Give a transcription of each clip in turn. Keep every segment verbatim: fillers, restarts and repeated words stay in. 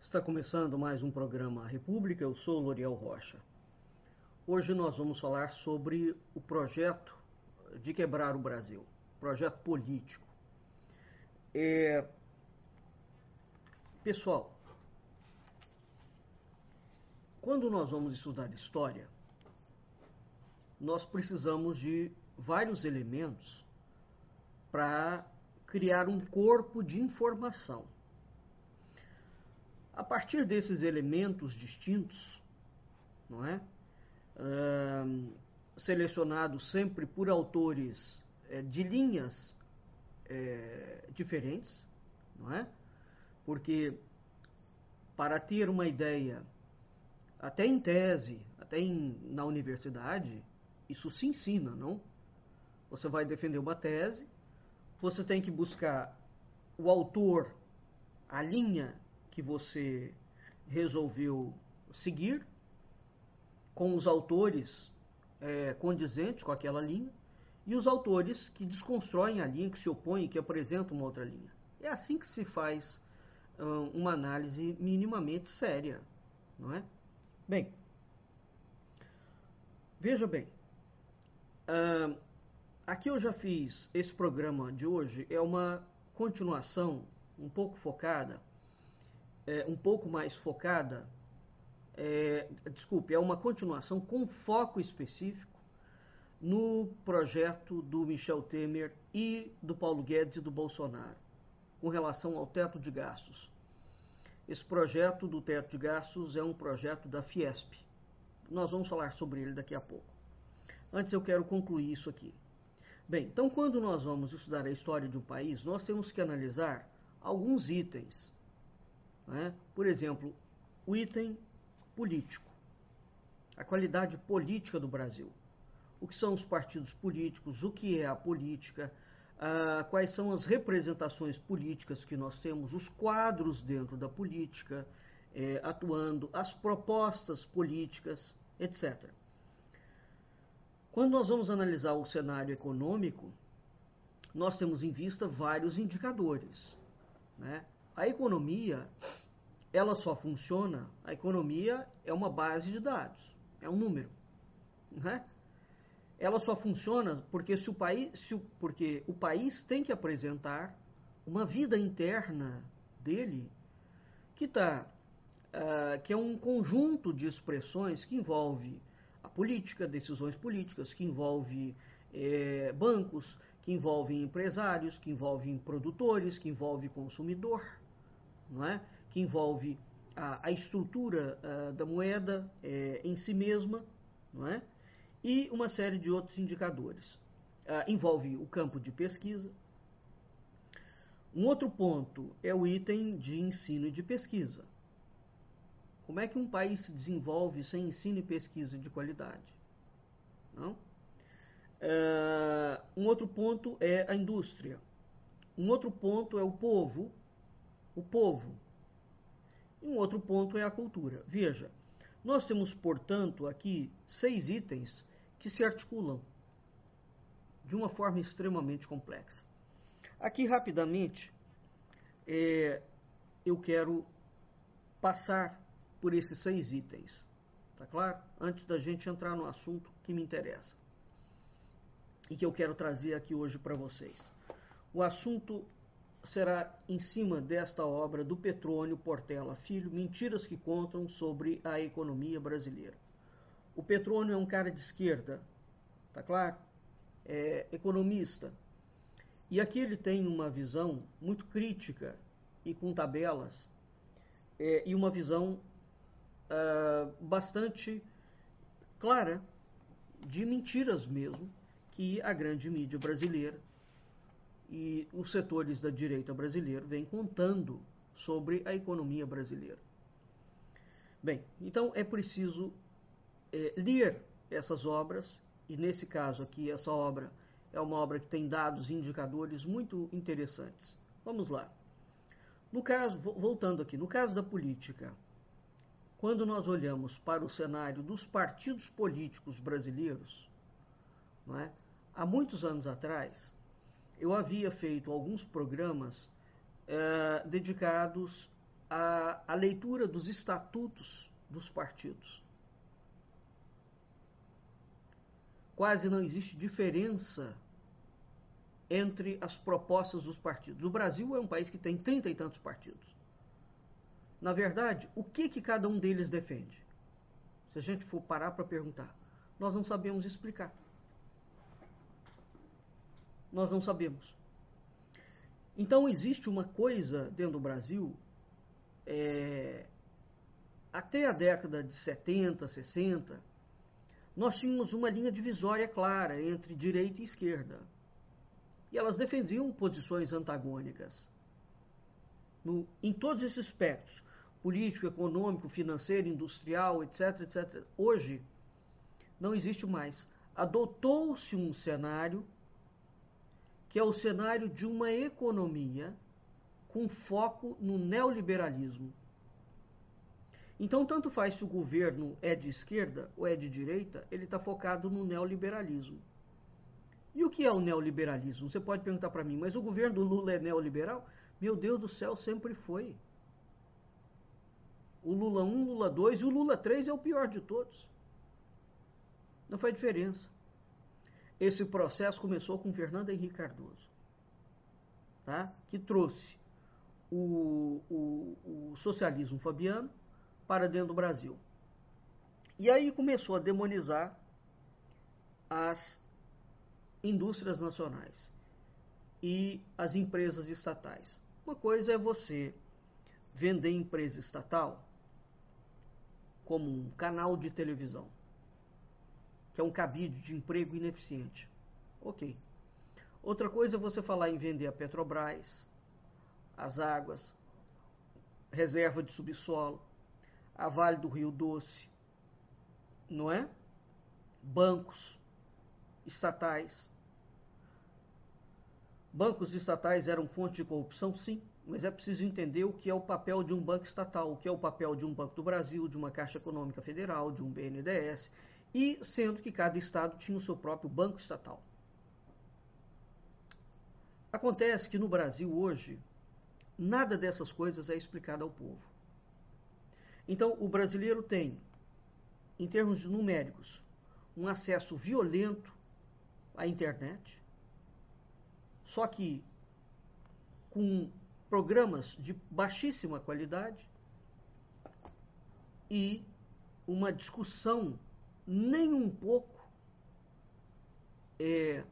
Está começando mais um programa República, eu sou Loriel Rocha. Hoje nós vamos falar sobre o projeto de quebrar o Brasil, projeto político. É... Pessoal, quando nós vamos estudar história, nós precisamos de vários elementos para criar um corpo de informação. A partir desses elementos distintos, não é? Uh, selecionados sempre por autores é, de linhas é, diferentes, não é? Porque para ter uma ideia, até em tese, até em, na universidade, isso se ensina, não? Você vai defender uma tese, você tem que buscar o autor, a linha que você resolveu seguir, com os autores é, condizentes com aquela linha, e os autores que desconstroem a linha, que se opõem, que apresentam uma outra linha. É assim que se faz hum, uma análise minimamente séria, não é? Bem, veja bem, hum, aqui eu já fiz, esse programa de hoje é uma continuação um pouco focada, é, um pouco mais focada, é, desculpe, é uma continuação com foco específico no projeto do Michel Temer e do Paulo Guedes e do Bolsonaro, com relação ao teto de gastos. Esse projeto do teto de gastos é um projeto da Fiesp. Nós vamos falar sobre ele daqui a pouco. Antes eu quero concluir isso aqui. Bem, então quando nós vamos estudar a história de um país, nós temos que analisar alguns itens. Né? Por exemplo, o item político, a qualidade política do Brasil. O que são os partidos políticos, o que é a política, ah, quais são as representações políticas que nós temos, os quadros dentro da política, eh, atuando, as propostas políticas, etcétera. Quando nós vamos analisar o cenário econômico, nós temos em vista vários indicadores, né? A economia, ela só funciona, a economia é uma base de dados, é um número, né? Ela só funciona porque, se o país, se o, porque o país tem que apresentar uma vida interna dele que, tá, uh, que é um conjunto de expressões que envolve a política, decisões políticas, que envolve eh, bancos, que envolvem empresários, que envolvem produtores, que envolve consumidor, não é? Que envolve a, a estrutura uh, da moeda eh, em si mesma, não é? E uma série de outros indicadores. Uh, envolve o campo de pesquisa. Um outro ponto é o item de ensino e de pesquisa. Como é que um país se desenvolve sem ensino e pesquisa de qualidade? Não? Uh, um outro ponto é a indústria. Um outro ponto é o povo. O povo. E um outro ponto é a cultura. Veja, nós temos, portanto, aqui seis itens que se articulam de uma forma extremamente complexa. Aqui, rapidamente, é, eu quero passar por esses seis itens, tá claro? Antes da gente entrar no assunto que me interessa e que eu quero trazer aqui hoje para vocês. O assunto será em cima desta obra do Petrônio Portela Filho, Mentiras que Contam sobre a Economia Brasileira. O Petrônio é um cara de esquerda, tá claro? É economista. E aqui ele tem uma visão muito crítica e com tabelas, é, e uma visão uh, bastante clara de mentiras mesmo que a grande mídia brasileira e os setores da direita brasileira vêm contando sobre a economia brasileira. Bem, então é preciso é, ler essas obras, e nesse caso aqui, essa obra é uma obra que tem dados e indicadores muito interessantes. Vamos lá. No caso, voltando aqui, no caso da política, quando nós olhamos para o cenário dos partidos políticos brasileiros, não é? Há muitos anos atrás, eu havia feito alguns programas eh, dedicados a, a leitura dos estatutos dos partidos. Quase não existe diferença entre as propostas dos partidos. O Brasil é um país que tem trinta e tantos partidos. Na verdade, o que, que cada um deles defende? Se a gente for parar para perguntar, nós não sabemos explicar. Nós não sabemos. Então, existe uma coisa dentro do Brasil, é, até a década de setenta, sessenta, nós tínhamos uma linha divisória clara entre direita e esquerda. E elas defendiam posições antagônicas. No, em todos esses aspectos, político, econômico, financeiro, industrial, etc, etcétera. Hoje, não existe mais. Adotou-se um cenário que é o cenário de uma economia com foco no neoliberalismo. Então, tanto faz se o governo é de esquerda ou é de direita, ele está focado no neoliberalismo. E o que é o neoliberalismo? Você pode perguntar para mim, mas o governo do Lula é neoliberal? Meu Deus do céu, sempre foi. O Lula um, Lula dois e o Lula três é o pior de todos. Não faz diferença. Esse processo começou com Fernando Henrique Cardoso, tá? Que trouxe o, o, o socialismo fabiano para dentro do Brasil. E aí começou a demonizar as indústrias nacionais e as empresas estatais. Uma coisa é você vender empresa estatal como um canal de televisão, que é um cabide de emprego ineficiente. Ok. Outra coisa é você falar em vender a Petrobras, as águas, reserva de subsolo, a Vale do Rio Doce, não é? Bancos estatais. Bancos estatais eram fonte de corrupção? Sim, mas é preciso entender o que é o papel de um banco estatal, o que é o papel de um Banco do Brasil, de uma Caixa Econômica Federal, de um B N D E S, e sendo que cada estado tinha o seu próprio banco estatal. Acontece que no Brasil hoje, nada dessas coisas é explicado ao povo. Então, o brasileiro tem, em termos numéricos, um acesso violento à internet, só que com programas de baixíssima qualidade e uma discussão nem um pouco é,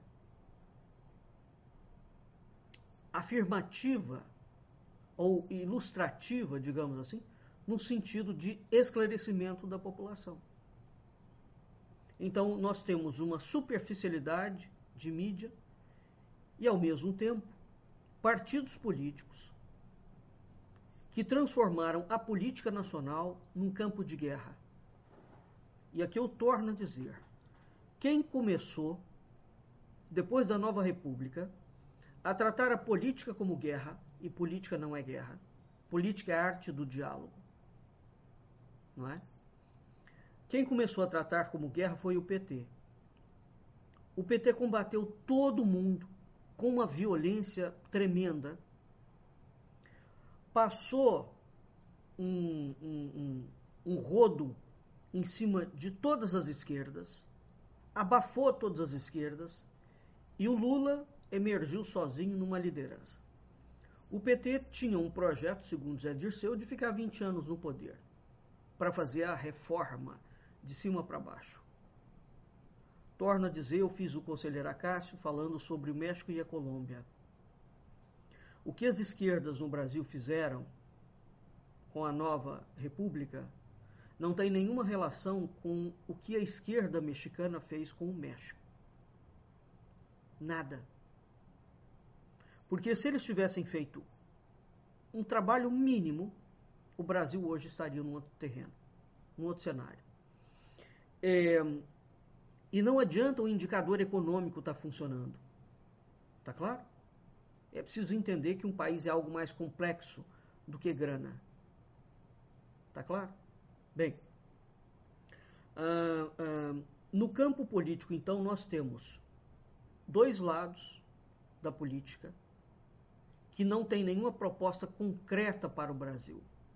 afirmativa ou ilustrativa, digamos assim, no sentido de esclarecimento da população. Então, nós temos uma superficialidade de mídia e, ao mesmo tempo, partidos políticos que transformaram a política nacional num campo de guerra. E aqui eu torno a dizer, quem começou, depois da Nova República, a tratar a política como guerra, e política não é guerra, política é a arte do diálogo, não é? Quem começou a tratar como guerra foi o P T. O P T combateu todo mundo com uma violência tremenda, passou um, um, um, um rodo em cima de todas as esquerdas, abafou todas as esquerdas, e o Lula emergiu sozinho numa liderança. O P T tinha um projeto, segundo Zé Dirceu, de ficar vinte anos no poder, para fazer a reforma de cima para baixo. Torno a dizer, eu fiz o conselheiro Acácio falando sobre o México e a Colômbia. O que as esquerdas no Brasil fizeram com a nova república não tem nenhuma relação com o que a esquerda mexicana fez com o México. Nada. Porque se eles tivessem feito um trabalho mínimo, o Brasil hoje estaria num outro terreno, num outro cenário. É, e não adianta o indicador econômico estar funcionando. Tá claro? É preciso entender que um país é algo mais complexo do que grana. Tá claro? Bem, ah, ah, no campo político, então, nós temos dois lados da política que não tem nenhuma proposta concreta para o Brasil.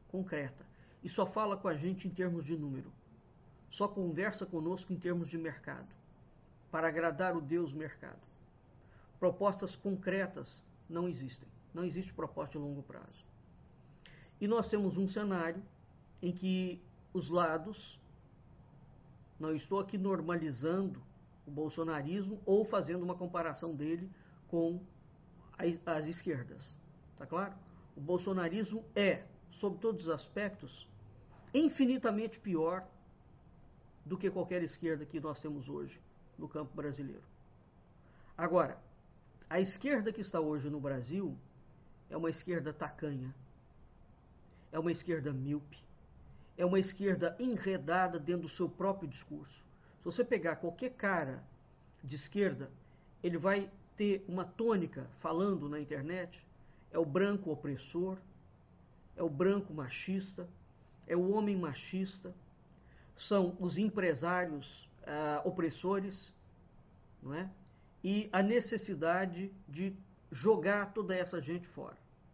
concreta. E só fala com a gente em termos de número. Só conversa conosco em termos de mercado. Para agradar o Deus mercado. Propostas concretas não existem. Não existe proposta de longo prazo. E nós temos um cenário em que os lados, não estou aqui normalizando o bolsonarismo ou fazendo uma comparação dele com as esquerdas. Tá claro? O bolsonarismo é, sob todos os aspectos, infinitamente pior do que qualquer esquerda que nós temos hoje no campo brasileiro. Agora, a esquerda que está hoje no Brasil é uma esquerda tacanha, é uma esquerda míope, é uma esquerda enredada dentro do seu próprio discurso. Se você pegar qualquer cara de esquerda, ele vai ter uma tônica falando na internet, é o branco opressor, é o branco machista, é o homem machista, são os empresários ah, opressores, não é? E a necessidade de jogar toda essa gente fora.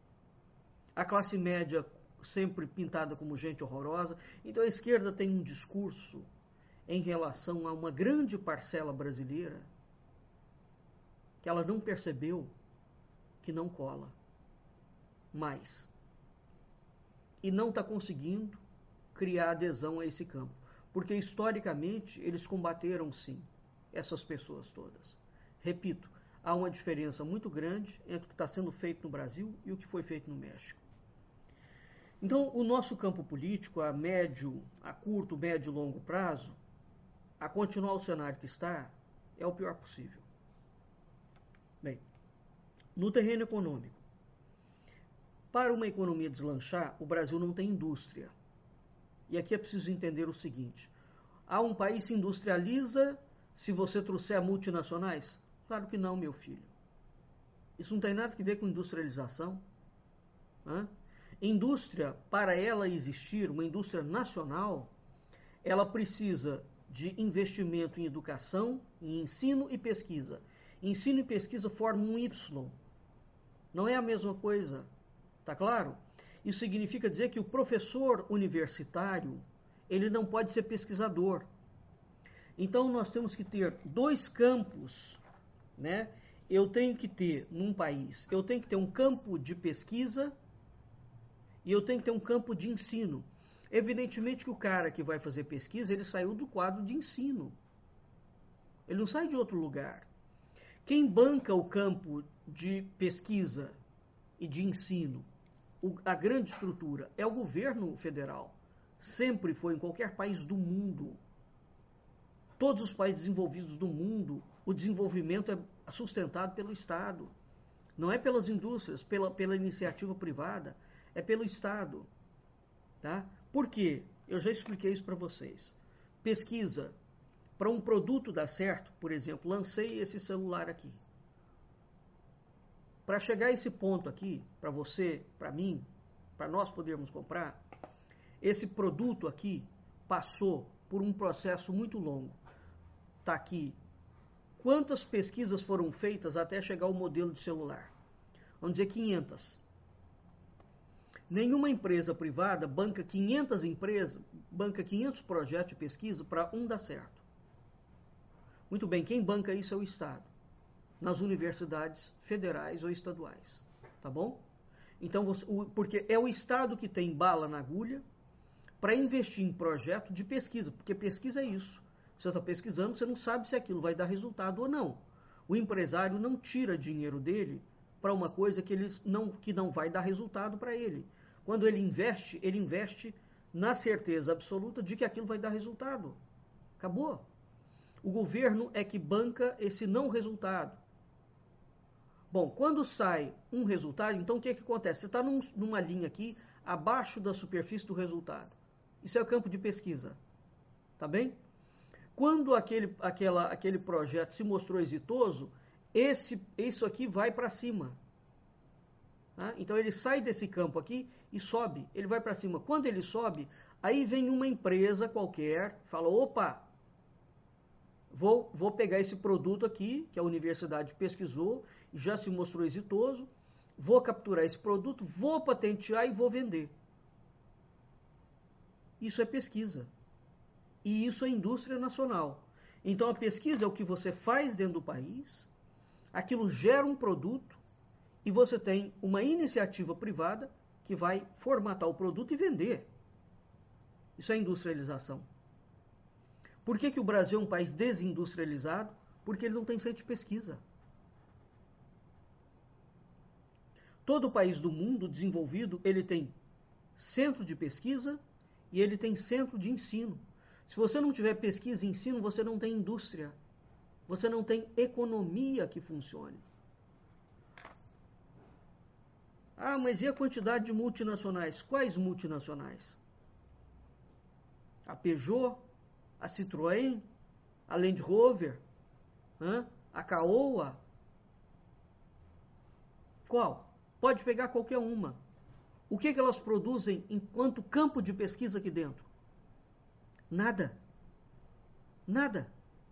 A classe média sempre pintada como gente horrorosa. Então a esquerda tem um discurso em relação a uma grande parcela brasileira que ela não percebeu que não cola mais. E não está conseguindo criar adesão a esse campo. Porque historicamente eles combateram sim essas pessoas todas. Repito, há uma diferença muito grande entre o que está sendo feito no Brasil e o que foi feito no México. Então, o nosso campo político, a médio, a curto, médio e longo prazo, a continuar o cenário que está, é o pior possível. Bem, no terreno econômico, para uma economia deslanchar, o Brasil não tem indústria. E aqui é preciso entender o seguinte: há um país que se industrializa se você trouxer multinacionais? Claro que não, meu filho. Isso não tem nada a ver com industrialização. Hã? Indústria, para ela existir, uma indústria nacional, ela precisa de investimento em educação, em ensino e pesquisa. Ensino e pesquisa formam um Y. Não é a mesma coisa. Tá claro? Isso significa dizer que o professor universitário, ele não pode ser pesquisador. Então nós temos que ter dois campos, né? Eu tenho que ter, num país, eu tenho que ter um campo de pesquisa e eu tenho que ter um campo de ensino. Evidentemente que o cara que vai fazer pesquisa, ele saiu do quadro de ensino. Ele não sai de outro lugar. Quem banca o campo de pesquisa e de ensino, a grande estrutura, é o governo federal. Sempre foi em qualquer país do mundo. Todos os países desenvolvidos do mundo, o desenvolvimento é sustentado pelo Estado. Não é pelas indústrias, pela, pela iniciativa privada, é pelo Estado. Tá? Por quê? Eu já expliquei isso para vocês. Pesquisa. Para um produto dar certo, por exemplo, lancei esse celular aqui. Para chegar a esse ponto aqui, para você, para mim, para nós podermos comprar, esse produto aqui passou por um processo muito longo. Está aqui. Quantas pesquisas foram feitas até chegar ao modelo de celular? Vamos dizer quinhentas. Nenhuma empresa privada banca quinhentas empresas, banca quinhentos projetos de pesquisa para um dar certo. Muito bem, quem banca isso é o Estado, nas universidades federais ou estaduais, tá bom? Então, você, o, porque é o Estado que tem bala na agulha para investir em projeto de pesquisa, porque pesquisa é isso. Você está pesquisando, você não sabe se aquilo vai dar resultado ou não. O empresário não tira dinheiro dele para uma coisa que, ele não, que não vai dar resultado para ele. Quando ele investe, ele investe na certeza absoluta de que aquilo vai dar resultado. Acabou. O governo é que banca esse não resultado. Bom, quando sai um resultado, então o que, é que acontece? Você está num, numa linha aqui, abaixo da superfície do resultado. Isso é o campo de pesquisa. Tá bem? Quando aquele, aquela, aquele projeto se mostrou exitoso, esse, isso aqui vai para cima. Tá? Então ele sai desse campo aqui e sobe. Ele vai para cima. Quando ele sobe, aí vem uma empresa qualquer, fala, opa, vou, vou pegar esse produto aqui, que a universidade pesquisou, já se mostrou exitoso, vou capturar esse produto, vou patentear e vou vender. Isso é pesquisa. E isso é indústria nacional. Então a pesquisa é o que você faz dentro do país, aquilo gera um produto e você tem uma iniciativa privada que vai formatar o produto e vender. Isso é industrialização. Por que que o Brasil é um país desindustrializado? Porque ele não tem centro de pesquisa. Todo país do mundo desenvolvido, ele tem centro de pesquisa e ele tem centro de ensino. Se você não tiver pesquisa e ensino, você não tem indústria. Você não tem economia que funcione. Ah, mas e a quantidade de multinacionais? Quais multinacionais? A Peugeot, a Citroën, a Land Rover, a Caoa. Qual? Pode pegar qualquer uma. O que que elas produzem enquanto campo de pesquisa aqui dentro? Nada. Nada.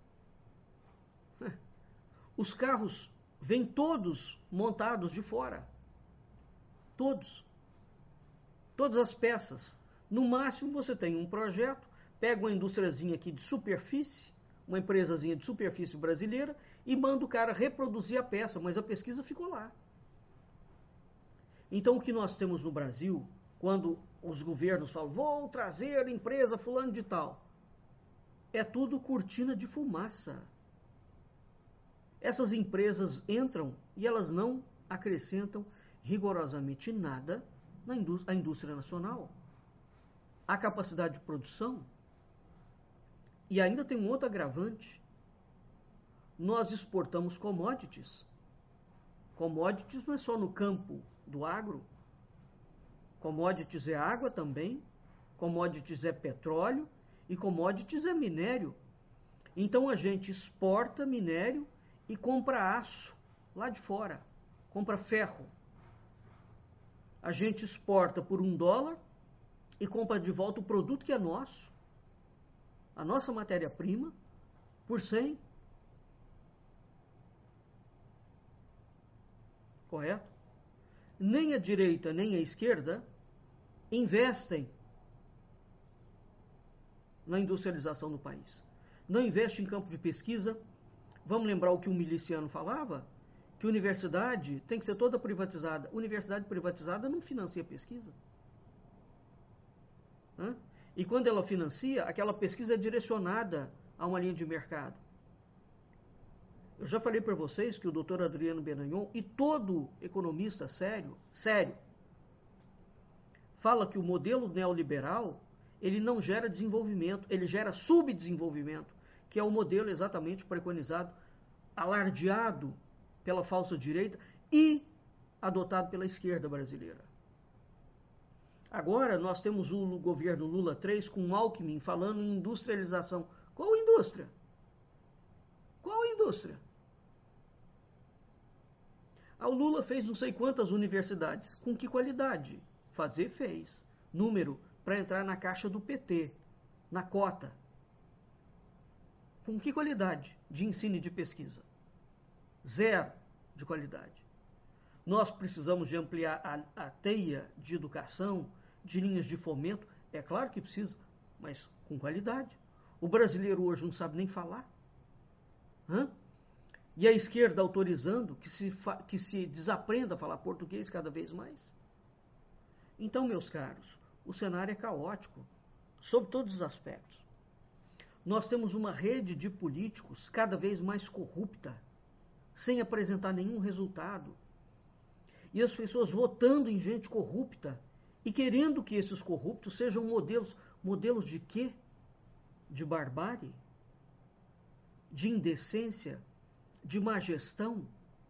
Os carros vêm todos montados de fora. Todos. Todas as peças. No máximo você tem um projeto, pega uma indústriazinha aqui de superfície, uma empresazinha de superfície brasileira, e manda o cara reproduzir a peça, mas a pesquisa ficou lá. Então o que nós temos no Brasil, quando os governos falam, vou trazer empresa fulano de tal, é tudo cortina de fumaça. Essas empresas entram e elas não acrescentam rigorosamente nada na indústria, à indústria nacional. A capacidade de produção. E ainda tem um outro agravante. Nós exportamos commodities. Commodities não é só no campo do agro. Commodities é água também. Commodities é petróleo. E commodities é minério. Então a gente exporta minério e compra aço lá de fora. Compra ferro. A gente exporta por um dólar e compra de volta o produto que é nosso, a nossa matéria-prima, por cem. Correto? Nem a direita nem a esquerda investem na industrialização do país. Não investe em campo de pesquisa. Vamos lembrar o que um miliciano falava? Que universidade tem que ser toda privatizada. Universidade privatizada não financia pesquisa. Hã? E quando ela financia, aquela pesquisa é direcionada a uma linha de mercado. Eu já falei para vocês que o doutor Adriano Benagnon e todo economista sério, sério, fala que o modelo neoliberal, ele não gera desenvolvimento, ele gera subdesenvolvimento, que é o modelo exatamente preconizado, alardeado pela falsa direita e adotado pela esquerda brasileira. Agora nós temos o governo Lula três com Alckmin falando em industrialização. Qual indústria? Qual indústria? Ah, o Lula fez não sei quantas universidades. Com que qualidade? Fazer fez. Número para entrar na caixa do P T, na cota. Com que qualidade de ensino e de pesquisa? Zero de qualidade. Nós precisamos de ampliar a, a teia de educação, de linhas de fomento. É claro que precisa, mas com qualidade. O brasileiro hoje não sabe nem falar. Hã? E a esquerda autorizando que se, que se desaprenda a falar português cada vez mais. Então, meus caros, o cenário é caótico, sob todos os aspectos. Nós temos uma rede de políticos cada vez mais corrupta, sem apresentar nenhum resultado. E as pessoas votando em gente corrupta e querendo que esses corruptos sejam modelos. Modelos de quê? De barbárie? De indecência? De má gestão?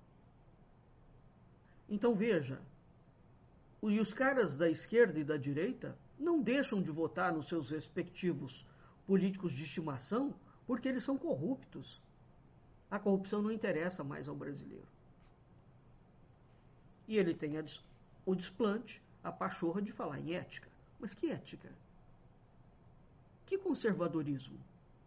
Então veja, e os caras da esquerda e da direita não deixam de votar nos seus respectivos políticos de estimação porque eles são corruptos. A corrupção não interessa mais ao brasileiro. E ele tem a, o desplante, a pachorra de falar em ética. Mas que ética? Que conservadorismo?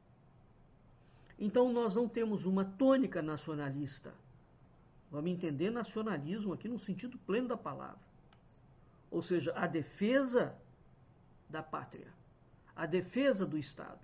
Então nós não temos uma tônica nacionalista. Vamos entender nacionalismo aqui no sentido pleno da palavra. Ou seja, a defesa da pátria. a defesa do Estado.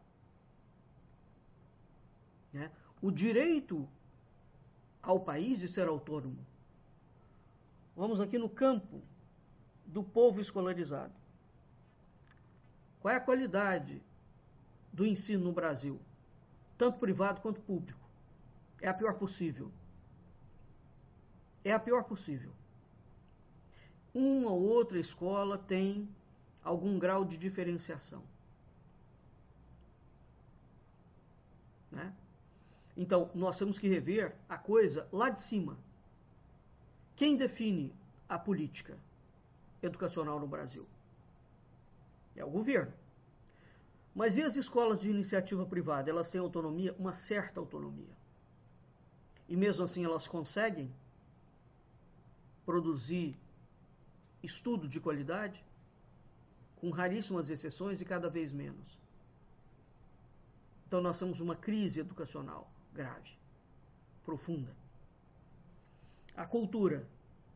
Né? O direito ao país de ser autônomo. Vamos aqui no campo do povo escolarizado. Qual é a qualidade do ensino no Brasil? Tanto privado quanto público. É a pior possível. É a pior possível. Uma ou outra escola tem algum grau de diferenciação. Né? Então, nós temos que rever a coisa lá de cima. Quem define a política educacional no Brasil? É o governo. Mas e as escolas de iniciativa privada? Elas têm autonomia, uma certa autonomia. E mesmo assim elas conseguem produzir estudo de qualidade, com raríssimas exceções e cada vez menos. Então nós temos uma crise educacional grave, profunda. A cultura.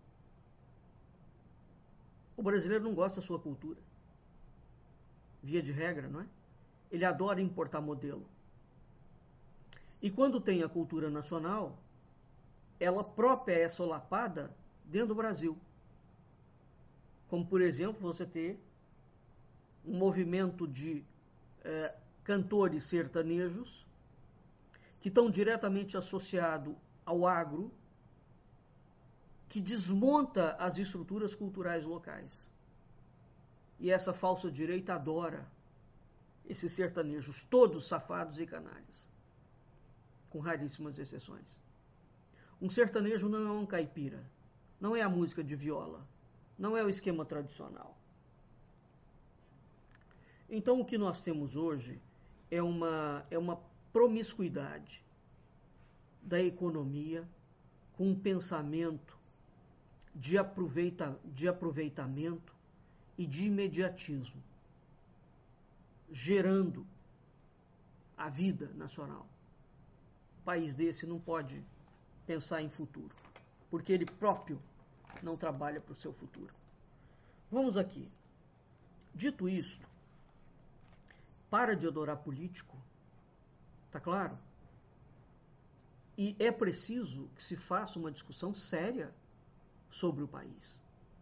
O brasileiro não gosta da sua cultura. Via de regra, não é? Ele adora importar modelo. E quando tem a cultura nacional, ela própria é solapada dentro do Brasil. Como, por exemplo, você ter um movimento de é, cantores sertanejos que estão diretamente associados ao agro, que desmonta as estruturas culturais locais. E essa falsa direita adora esses sertanejos, todos safados e canalhas, com raríssimas exceções. Um sertanejo não é um caipira, não é a música de viola, não é o esquema tradicional. Então o que nós temos hoje é uma, é uma promiscuidade da economia com um pensamento de, aproveita, de aproveitamento e de imediatismo, gerando a vida nacional. Um país desse não pode pensar em futuro, porque ele próprio não trabalha para o seu futuro. Vamos aqui. Dito isto, para de adorar político, tá claro? E é preciso que se faça uma discussão séria sobre o país.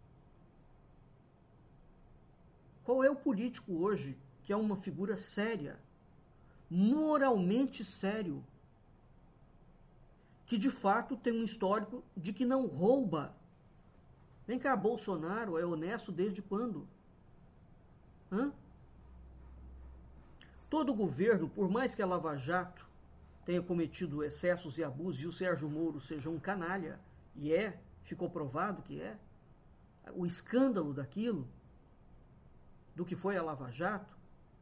Qual é o político hoje que é uma figura séria, moralmente sério, que de fato tem um histórico de que não rouba? Vem cá, Bolsonaro é honesto desde quando? Hã? Todo governo, por mais que a Lava Jato tenha cometido excessos e abusos e o Sérgio Moro seja um canalha, e é, ficou provado que é, o escândalo daquilo, do que foi a Lava Jato,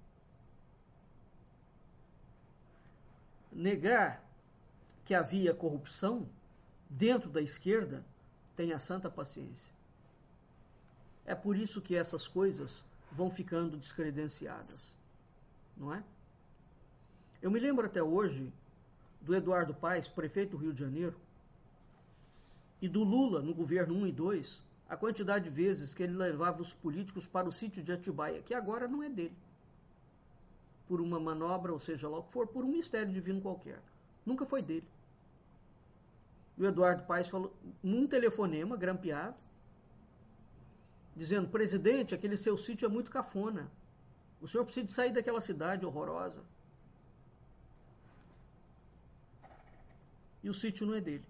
negar que havia corrupção dentro da esquerda, tenha santa paciência. É por isso que essas coisas vão ficando descredenciadas, não é? Eu me lembro até hoje do Eduardo Paes, prefeito do Rio de Janeiro, e do Lula no governo um e dois, a quantidade de vezes que ele levava os políticos para o sítio de Atibaia, que agora não é dele, por uma manobra, ou seja lá o que for, por um mistério divino qualquer. Nunca foi dele. E o Eduardo Paes falou, num telefonema grampeado, dizendo, presidente, aquele seu sítio é muito cafona. O senhor precisa sair daquela cidade horrorosa. E o sítio não é dele.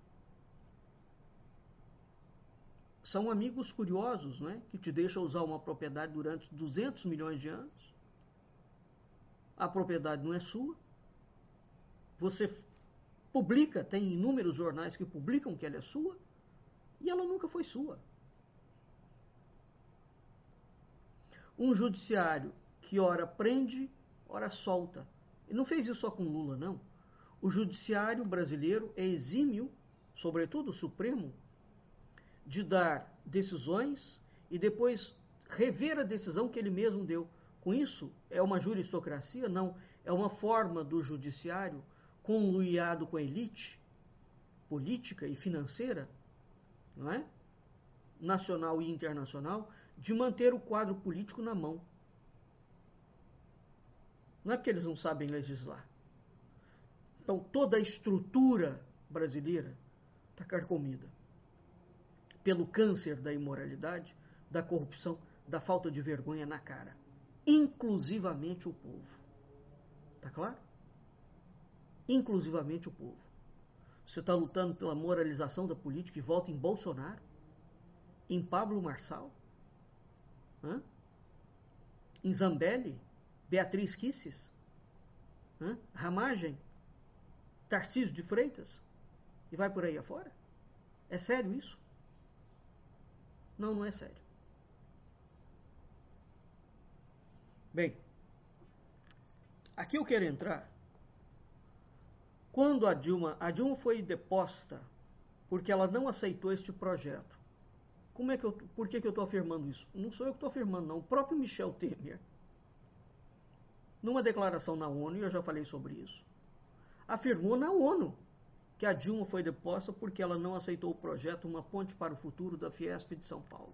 São amigos curiosos, né, que te deixam usar uma propriedade durante duzentos milhões de anos. A propriedade não é sua. Você publica, tem inúmeros jornais que publicam que ela é sua, e ela nunca foi sua. Um judiciário que ora prende, ora solta. E não fez isso só com Lula, não. O judiciário brasileiro é exímio, sobretudo o Supremo, de dar decisões e depois rever a decisão que ele mesmo deu. Com isso, é uma juristocracia? Não. É uma forma do judiciário, conluiado com a elite política e financeira, não é? Nacional e internacional, de manter o quadro político na mão. Não é porque eles não sabem legislar. Então, toda a estrutura brasileira está carcomida pelo câncer da imoralidade, da corrupção, da falta de vergonha na cara. Inclusivamente o povo. Tá claro? Inclusivamente o povo. Você está lutando pela moralização da política e vota em Bolsonaro? Em Pablo Marçal? Hã? Em Zambelli? Beatriz Kisses? Hã? Ramagem? Tarcísio de Freitas? E vai por aí afora? É sério isso? Não, não é sério. Bem, aqui eu quero entrar. Quando a Dilma, a Dilma foi deposta porque ela não aceitou este projeto. Como é que eu, por que, que eu estou afirmando isso? Não sou eu que estou afirmando, não. O próprio Michel Temer, numa declaração na ONU, e eu já falei sobre isso, afirmou na ONU que a Dilma foi deposta porque ela não aceitou o projeto Uma Ponte para o Futuro da Fiesp de São Paulo.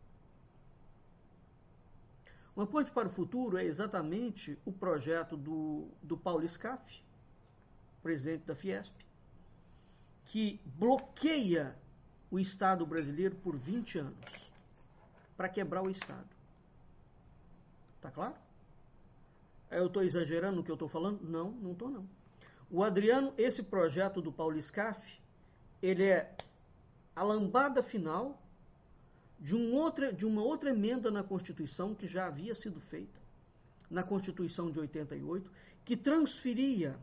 Uma Ponte para o Futuro é exatamente o projeto do, do Paulo Scaff, presidente da Fiesp, que bloqueia o Estado brasileiro por vinte anos para quebrar o Estado. Tá claro? Eu estou exagerando no que eu estou falando? Não, não estou não. O Adriano, esse projeto do Paulo Scaff, ele é a lambada final de, um outra, de uma outra emenda na Constituição que já havia sido feita, na Constituição de oitenta e oito, que transferia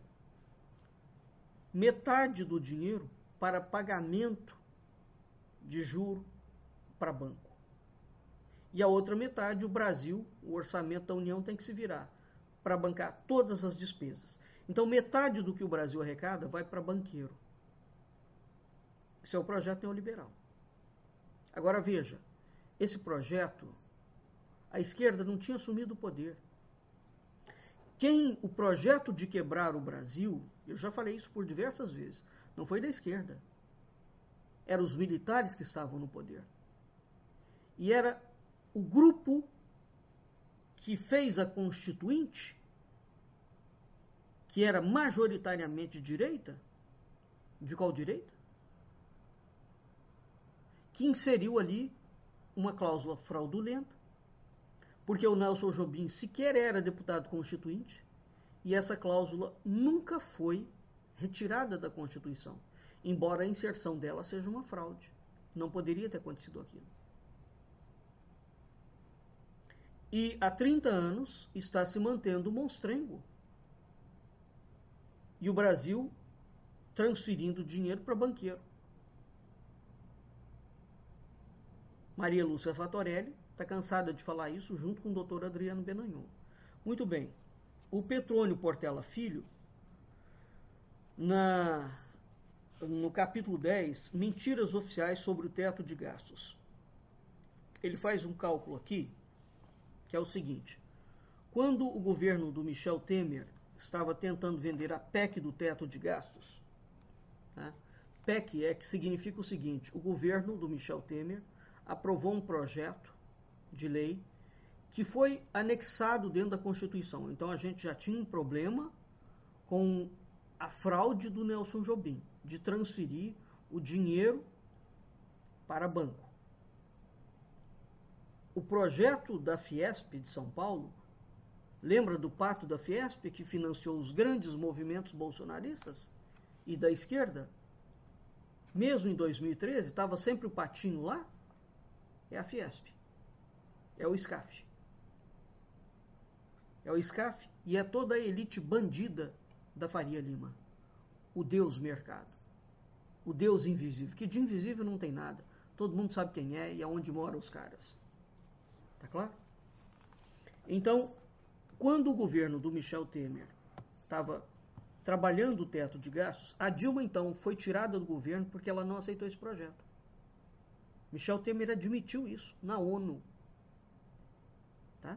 metade do dinheiro para pagamento de juro para banco. E a outra metade, o Brasil, o orçamento da União tem que se virar para bancar todas as despesas. Então, metade do que o Brasil arrecada vai para banqueiro. Esse é o projeto neoliberal. Agora, veja, esse projeto, a esquerda não tinha assumido o poder. Quem, o projeto de quebrar o Brasil, eu já falei isso por diversas vezes, não foi da esquerda. Eram os militares que estavam no poder. E era o grupo que fez a Constituinte, que era majoritariamente de direita. De qual direita? Que inseriu ali uma cláusula fraudulenta, porque o Nelson Jobim sequer era deputado constituinte, e essa cláusula nunca foi retirada da Constituição, embora a inserção dela seja uma fraude. Não poderia ter acontecido aquilo. E há trinta anos está se mantendo o monstrengo. E o Brasil transferindo dinheiro para banqueiro. Maria Lúcia Fatorelli está cansada de falar isso junto com o doutor Adriano Benagnon. Muito bem. O Petrônio Portela Filho, na, no capítulo dez, Mentiras Oficiais sobre o Teto de Gastos. Ele faz um cálculo aqui, que é o seguinte. Quando o governo do Michel Temer estava tentando vender a P E C do teto de gastos, tá? P E C é que significa o seguinte, o governo do Michel Temer aprovou um projeto de lei que foi anexado dentro da Constituição. Então a gente já tinha um problema com a fraude do Nelson Jobim, de transferir o dinheiro para banco. O projeto da Fiesp de São Paulo, lembra do pacto da Fiesp que financiou os grandes movimentos bolsonaristas e da esquerda? Mesmo em dois mil e treze, estava sempre o patinho lá? É a Fiesp. É o Scaff. É o Scaff e é toda a elite bandida da Faria Lima. O Deus mercado. O Deus invisível. Que de invisível não tem nada. Todo mundo sabe quem é e aonde moram os caras. Tá claro? Então, quando o governo do Michel Temer estava trabalhando o teto de gastos, a Dilma, então, foi tirada do governo porque ela não aceitou esse projeto. Michel Temer admitiu isso na ONU. Tá?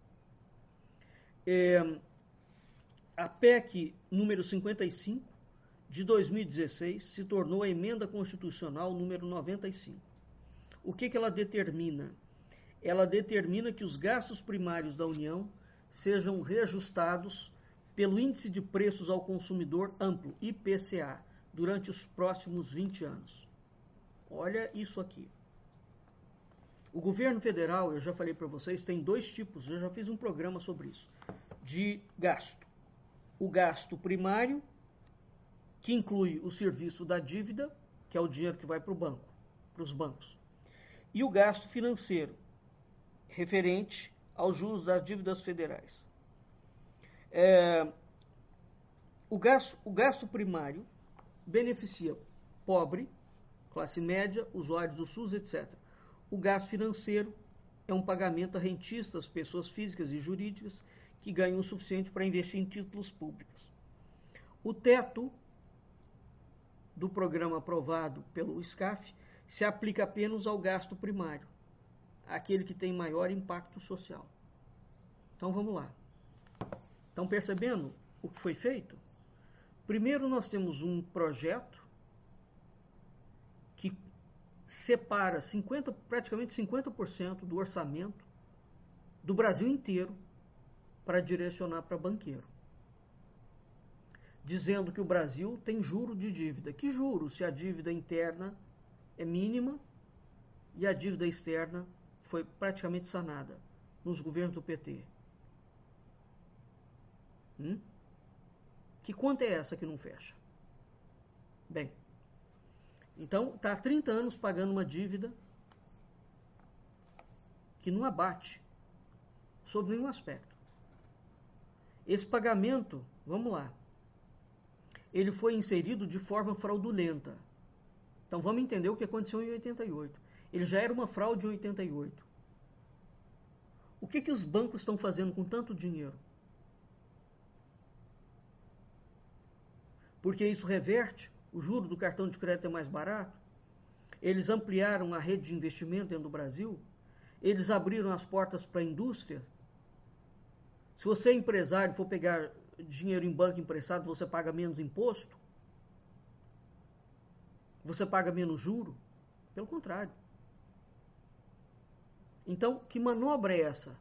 É, a P E C número cinquenta e cinco, de dois mil e dezesseis, se tornou a emenda constitucional número noventa e cinco. O que que ela determina? Ela determina que os gastos primários da União sejam reajustados pelo Índice de Preços ao Consumidor Amplo, I P C A, durante os próximos vinte anos. Olha isso aqui. O governo federal, eu já falei para vocês, tem dois tipos, eu já fiz um programa sobre isso, de gasto. O gasto primário, que inclui o serviço da dívida, que é o dinheiro que vai para o banco, para os bancos. E o gasto financeiro, referente aos juros das dívidas federais. É, o, gasto, o gasto primário beneficia pobre, classe média, usuários do SUS, etcétera. O gasto financeiro é um pagamento a rentistas, pessoas físicas e jurídicas que ganham o suficiente para investir em títulos públicos. O teto do programa aprovado pelo SCAF se aplica apenas ao gasto primário, aquele que tem maior impacto social. Então vamos lá. Estão percebendo o que foi feito? Primeiro nós temos um projeto que separa cinquenta, praticamente cinquenta por cento do orçamento do Brasil inteiro para direcionar para banqueiro. Dizendo que o Brasil tem juro de dívida. Que juro se a dívida interna é mínima e a dívida externa foi praticamente sanada nos governos do P T? Hum? Que conta é essa que não fecha? Bem, então está há trinta anos pagando uma dívida que não abate sob nenhum aspecto. Esse pagamento, vamos lá, ele foi inserido de forma fraudulenta. Então vamos entender o que aconteceu em oitenta e oito. Ele já era uma fraude em oitenta e oito. O que, que os bancos estão fazendo com tanto dinheiro? Porque isso reverte, o juro do cartão de crédito é mais barato, eles ampliaram a rede de investimento dentro do Brasil, eles abriram as portas para a indústria. Se você é empresário e for pegar dinheiro em banco emprestado, você paga menos imposto? Você paga menos juro? Pelo contrário. Então, que manobra é essa?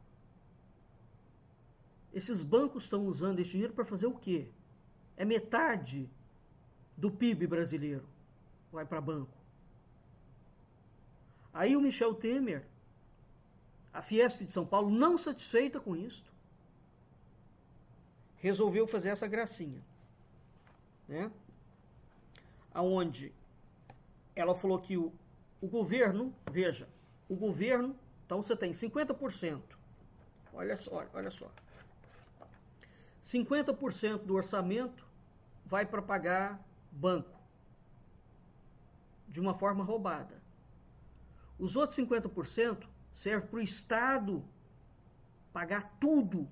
Esses bancos estão usando esse dinheiro para fazer o quê? É metade do P I B brasileiro vai para banco. Aí o Michel Temer, a Fiesp de São Paulo, não satisfeita com isso, resolveu fazer essa gracinha, né? Aonde ela falou que o, o governo, veja, o governo, então você tem cinquenta por cento, olha só, olha só, cinquenta por cento do orçamento vai para pagar banco, de uma forma roubada. Os outros cinquenta por cento serve para o Estado pagar tudo,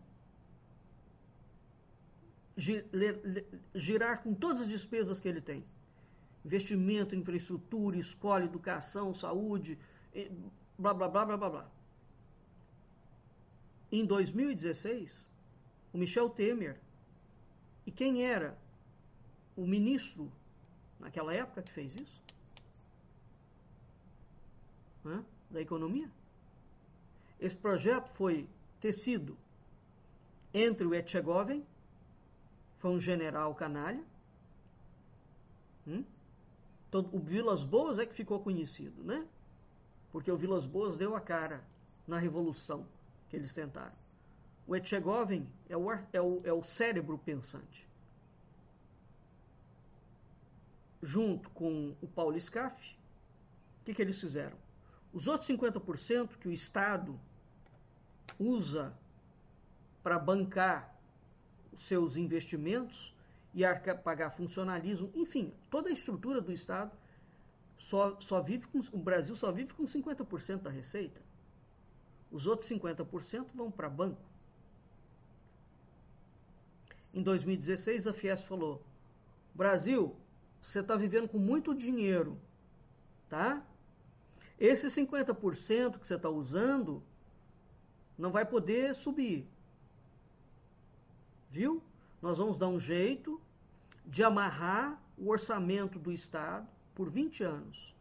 girar com todas as despesas que ele tem. Investimento, infraestrutura, escola, educação, saúde, blá, blá, blá, blá, blá, blá. Em dois mil e dezesseis, o Michel Temer, e quem era o ministro naquela época que fez isso? Hã? Da economia? Esse projeto foi tecido entre o Etchegoven, foi um general canalha, hum? Todo, o Vilas Boas é que ficou conhecido, né? Porque o Vilas Boas deu a cara na revolução que eles tentaram. O Etchegoven é o, é o, é o cérebro pensante. Junto com o Paulo Scaff, o que, que eles fizeram? Os outros cinquenta por cento que o Estado usa para bancar os seus investimentos e arca, pagar funcionalismo, enfim, toda a estrutura do Estado só, só vive com, o Brasil só vive com cinquenta por cento da receita. Os outros cinquenta por cento vão para banco. Em dois mil e dezesseis, a Fiesp falou: Brasil, você está vivendo com muito dinheiro, tá? Esse cinquenta por cento que você está usando não vai poder subir. Viu? Nós vamos dar um jeito de amarrar o orçamento do Estado por vinte anos.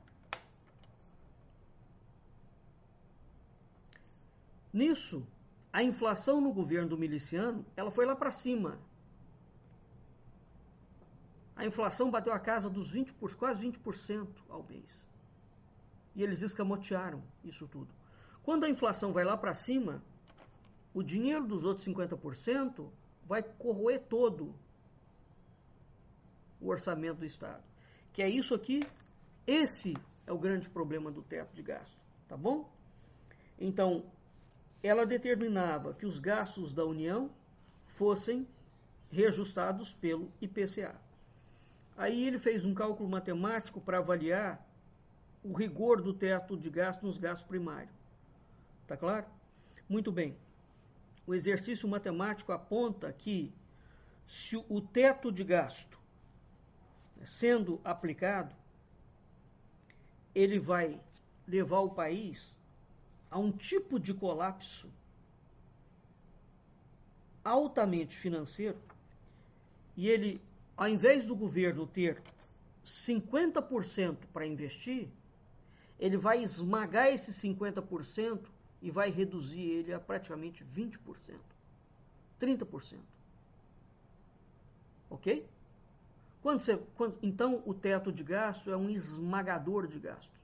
Nisso, a inflação no governo do Miliciano, ela foi lá para cima. A inflação bateu a casa dos vinte por cento, quase vinte por cento ao mês. E eles escamotearam isso tudo. Quando a inflação vai lá para cima, o dinheiro dos outros cinquenta por cento vai corroer todo o orçamento do Estado. Que é isso aqui, esse é o grande problema do teto de gasto, tá bom? Então, ela determinava que os gastos da União fossem reajustados pelo I P C A. Aí ele fez um cálculo matemático para avaliar o rigor do teto de gasto nos gastos primários. Tá claro? Muito bem. O exercício matemático aponta que se o teto de gasto sendo aplicado, ele vai levar o país a um tipo de colapso altamente financeiro, e ele, ao invés do governo ter cinquenta por cento para investir, ele vai esmagar esses cinquenta por cento e vai reduzir ele a praticamente vinte por cento, trinta por cento. Ok? Quando você, quando, então, o teto de gasto é um esmagador de gastos.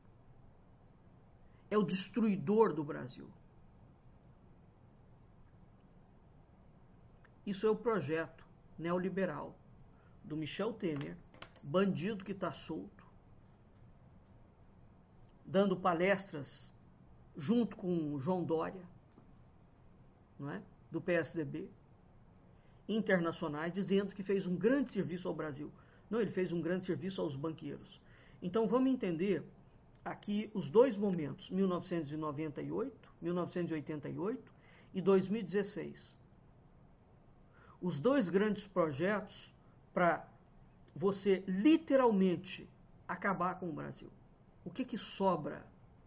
É o destruidor do Brasil. Isso é o projeto neoliberal do Michel Temer, bandido que está solto, dando palestras junto com o João Dória, não é? Do P S D B, internacionais, dizendo que fez um grande serviço ao Brasil. Não, ele fez um grande serviço aos banqueiros. Então vamos entender aqui os dois momentos, mil novecentos e noventa e oito, mil novecentos e oitenta e oito e dois mil e dezesseis. Os dois grandes projetos para você literalmente acabar com o Brasil. O que que sobra?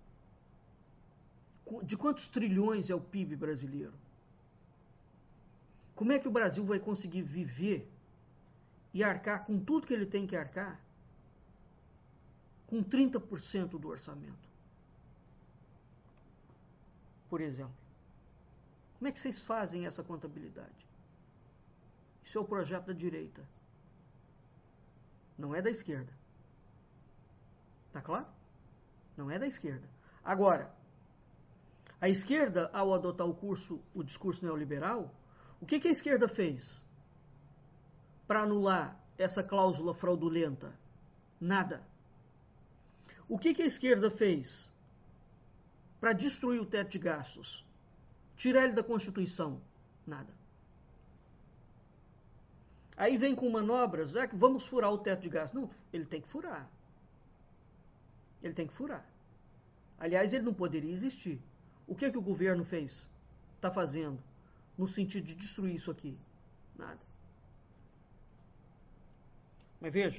De quantos trilhões é o P I B brasileiro? Como é que o Brasil vai conseguir viver e arcar com tudo que ele tem que arcar com trinta por cento do orçamento? Por exemplo. Como é que vocês fazem essa contabilidade? Isso é o projeto da direita. Não é da esquerda. Tá claro? Não é da esquerda. Agora, a esquerda, ao adotar o curso, o discurso neoliberal, o que, que a esquerda fez para anular essa cláusula fraudulenta? Nada. O que, que a esquerda fez para destruir o teto de gastos? Tirar ele da Constituição? Nada. Aí vem com manobras, é que vamos furar o teto de gastos. Não, ele tem que furar. Ele tem que furar. Aliás, ele não poderia existir. O que, que o governo fez? Está fazendo no sentido de destruir isso aqui? Nada. Mas veja.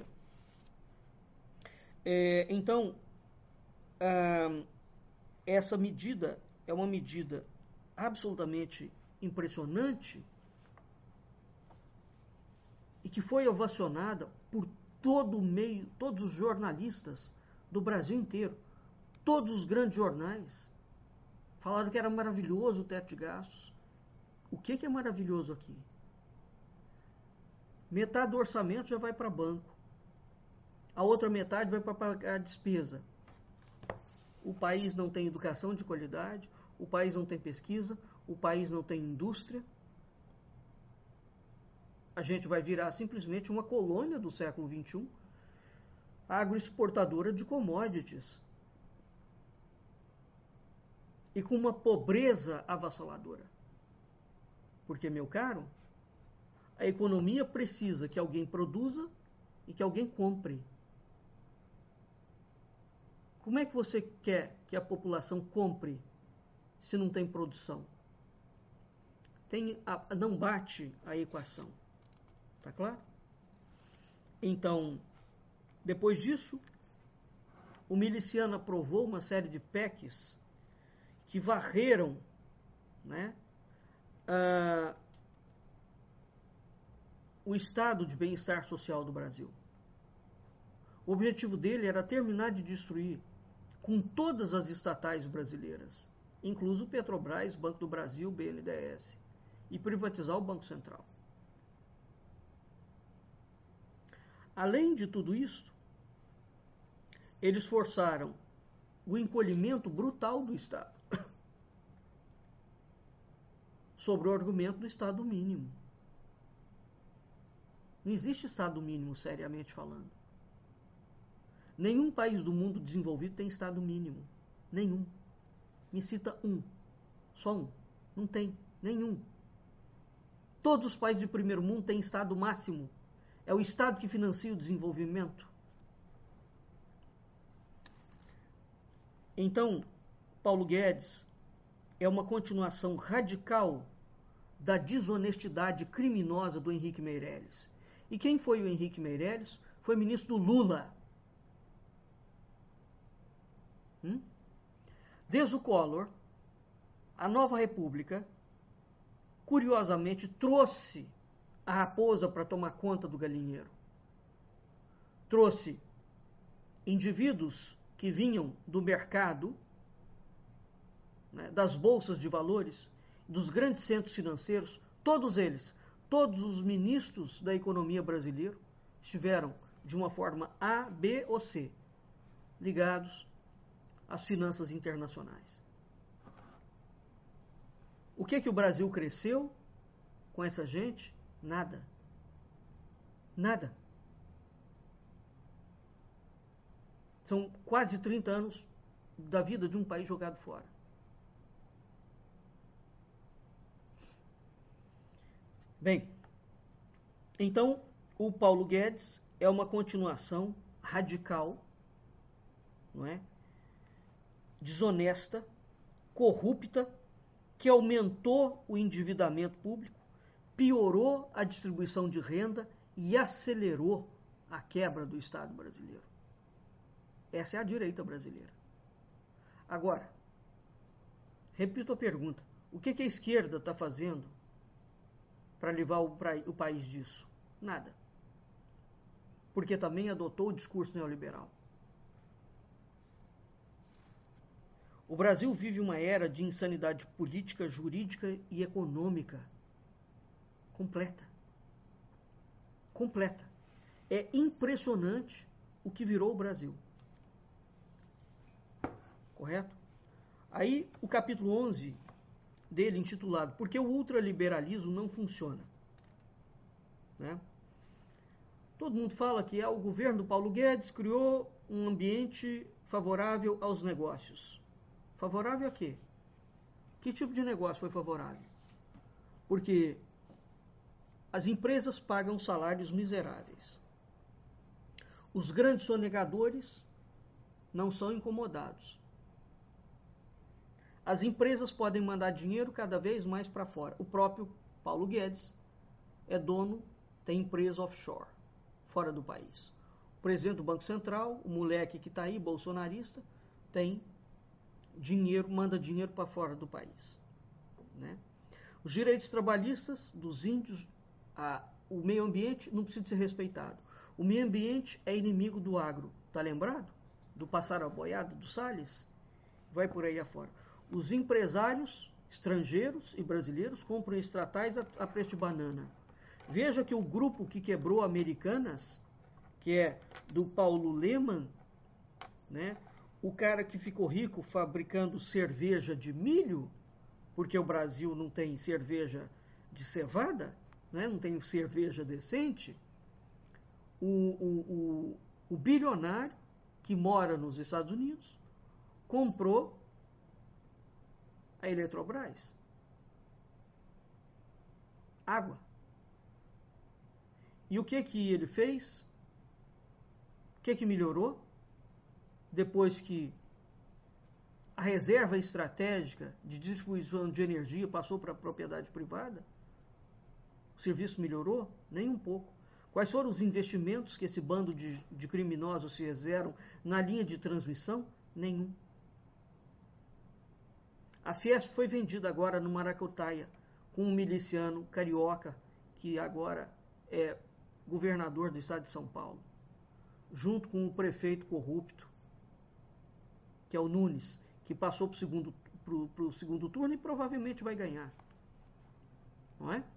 É, então, ah, essa medida é uma medida absolutamente impressionante e que foi ovacionada por todo o meio, todos os jornalistas do Brasil inteiro. Todos os grandes jornais falaram que era maravilhoso o teto de gastos. O que, que é maravilhoso aqui? Metade do orçamento já vai para banco. A outra metade vai para pagar a despesa. O país não tem educação de qualidade, o país não tem pesquisa, o país não tem indústria. A gente vai virar simplesmente uma colônia do século vinte e um, agroexportadora de commodities. E com uma pobreza avassaladora. Porque, meu caro, a economia precisa que alguém produza e que alguém compre. Como é que você quer que a população compre se não tem produção? Tem a, não bate a equação. Tá claro? Então, depois disso, o Miliciano aprovou uma série de P E Cs que varreram, né, uh, o estado de bem-estar social do Brasil. O objetivo dele era terminar de destruir com todas as estatais brasileiras, incluso Petrobras, Banco do Brasil, B N D E S, e privatizar o Banco Central. Além de tudo isso, eles forçaram o encolhimento brutal do Estado, sobre o argumento do Estado mínimo. Não existe Estado mínimo, seriamente falando. Nenhum país do mundo desenvolvido tem Estado mínimo. Nenhum. Me cita um. Só um. Não tem. Nenhum. Todos os países de primeiro mundo têm Estado máximo. É o Estado que financia o desenvolvimento. Então, Paulo Guedes é uma continuação radical da desonestidade criminosa do Henrique Meirelles. E quem foi o Henrique Meirelles? Foi ministro do Lula. Hum? Desde o Collor, a Nova República, curiosamente, trouxe a raposa para tomar conta do galinheiro. Trouxe indivíduos que vinham do mercado, né, das bolsas de valores, dos grandes centros financeiros, todos eles, todos os ministros da economia brasileira estiveram, de uma forma A, B ou C, ligados às finanças internacionais. O que que o Brasil cresceu com essa gente? Nada. Nada. São quase trinta anos da vida de um país jogado fora. Bem, então o Paulo Guedes é uma continuação radical, não é? Desonesta, corrupta, que aumentou o endividamento público, piorou a distribuição de renda e acelerou a quebra do Estado brasileiro. Essa é a direita brasileira. Agora, repito a pergunta, o que, que a esquerda está fazendo para livrar o, pra, o país disso? Nada. Porque também adotou o discurso neoliberal. O Brasil vive uma era de insanidade política, jurídica e econômica completa. Completa. É impressionante o que virou o Brasil. Correto? Aí, o capítulo onze dele, intitulado Por que o ultraliberalismo não funciona? Né? Todo mundo fala que é o governo do Paulo Guedes criou um ambiente favorável aos negócios. Favorável a quê? Que tipo de negócio foi favorável? Porque as empresas pagam salários miseráveis. Os grandes sonegadores não são incomodados. As empresas podem mandar dinheiro cada vez mais para fora. O próprio Paulo Guedes é dono, tem empresa offshore, fora do país. O presidente do Banco Central, o moleque que está aí, bolsonarista, tem dinheiro, manda dinheiro para fora do país. Né? Os direitos trabalhistas dos índios, a, o meio ambiente não precisa ser respeitado. O meio ambiente é inimigo do agro. Está lembrado? Do pássaro aboiado do Salles? Vai por aí afora. Os empresários estrangeiros e brasileiros compram estatais a, a preço de banana. Veja que o grupo que quebrou Americanas, que é do Paulo Lemann, né, o cara que ficou rico fabricando cerveja de milho, porque o Brasil não tem cerveja de cevada, né, não tem cerveja decente, o, o, o, o bilionário que mora nos Estados Unidos comprou a Eletrobras. Água. E o que que ele fez? O que que melhorou? Depois que a reserva estratégica de distribuição de energia passou para a propriedade privada, o serviço melhorou? Nem um pouco. Quais foram os investimentos que esse bando de, de criminosos fizeram na linha de transmissão? Nenhum. A Fiesp foi vendida agora no Maracutaia, com um miliciano carioca, que agora é governador do estado de São Paulo, junto com o prefeito corrupto, que é o Nunes, que passou para o segundo, para o segundo turno e provavelmente vai ganhar. Não é?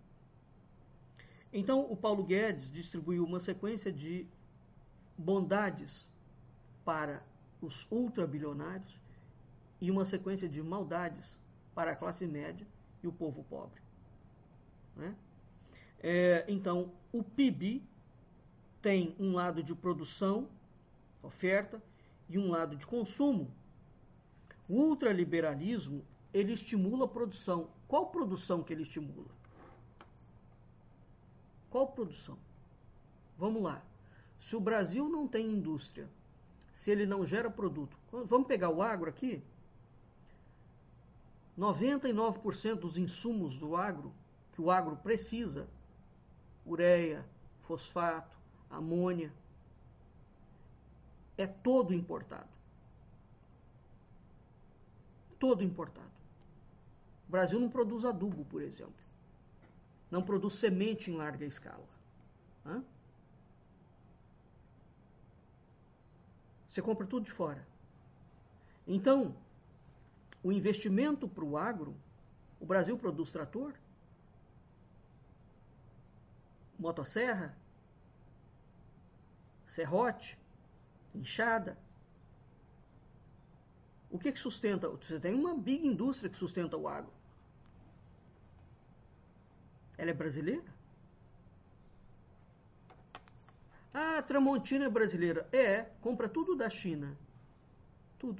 Então, o Paulo Guedes distribuiu uma sequência de bondades para os ultrabilionários e uma sequência de maldades para a classe média e o povo pobre. Né? É, então, o P I B tem um lado de produção, oferta, e um lado de consumo. O ultraliberalismo, ele estimula a produção. Qual produção que ele estimula? Qual produção? Vamos lá. Se o Brasil não tem indústria, se ele não gera produto, vamos pegar o agro aqui? noventa e nove por cento dos insumos do agro, que o agro precisa, ureia, fosfato, amônia, é todo importado. Todo importado. O Brasil não produz adubo, por exemplo. Não produz semente em larga escala. Hã? Você compra tudo de fora. Então, o investimento para o agro, o Brasil produz trator, motosserra, serrote, enxada. O que que sustenta? Você tem uma big indústria que sustenta o agro. Ela é brasileira? Ah, a Tramontina é brasileira. É, compra tudo da China. Tudo.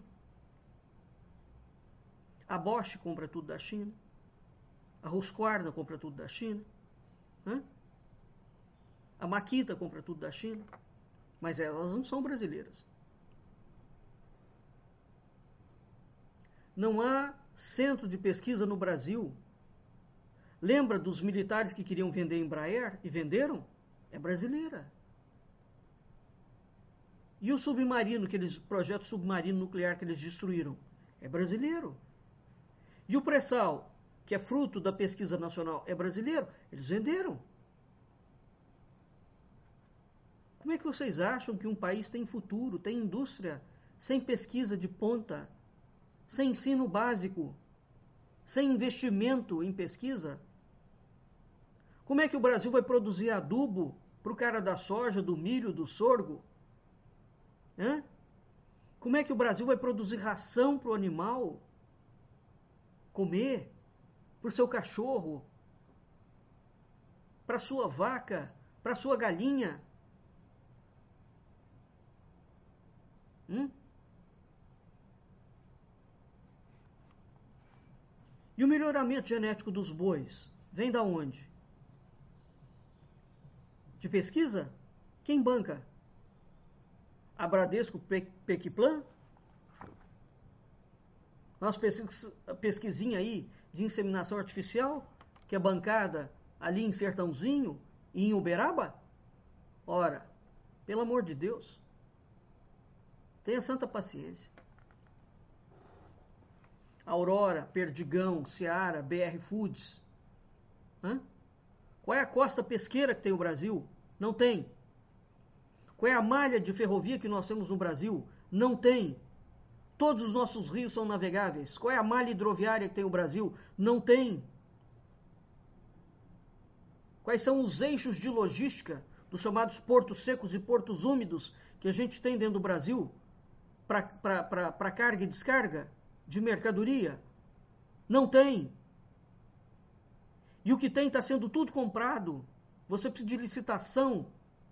A Bosch compra tudo da China. A Husqvarna compra tudo da China. Hã? A Makita compra tudo da China. Mas elas não são brasileiras. Não há centro de pesquisa no Brasil. Lembra dos militares que queriam vender Embraer e venderam? É brasileira. E o submarino, que eles, projeto submarino nuclear que eles destruíram? É brasileiro. E o pré-sal, que é fruto da pesquisa nacional, é brasileiro? Eles venderam. Como é que vocês acham que um país tem futuro, tem indústria, sem pesquisa de ponta, sem ensino básico, sem investimento em pesquisa? Como é que o Brasil vai produzir adubo para o cara da soja, do milho, do sorgo? Hã? Como é que o Brasil vai produzir ração para o animal comer, para o seu cachorro, para a sua vaca, para a sua galinha? Hum? E o melhoramento genético dos bois vem da onde? De pesquisa? Quem banca? A Bradesco Pequiplan? Nossa pesquisinha aí de inseminação artificial, que é bancada ali em Sertãozinho e em Uberaba? Ora, pelo amor de Deus, tenha santa paciência. Aurora, Perdigão, Seara, B R Foods. Hã? Qual é a costa pesqueira que tem o Brasil? Não tem. Qual é a malha de ferrovia que nós temos no Brasil? Não tem. Todos os nossos rios são navegáveis. Qual é a malha hidroviária que tem o Brasil? Não tem. Quais são os eixos de logística dos chamados portos secos e portos úmidos que a gente tem dentro do Brasil para carga e descarga de mercadoria? Não tem. E o que tem está sendo tudo comprado. Você precisa de licitação.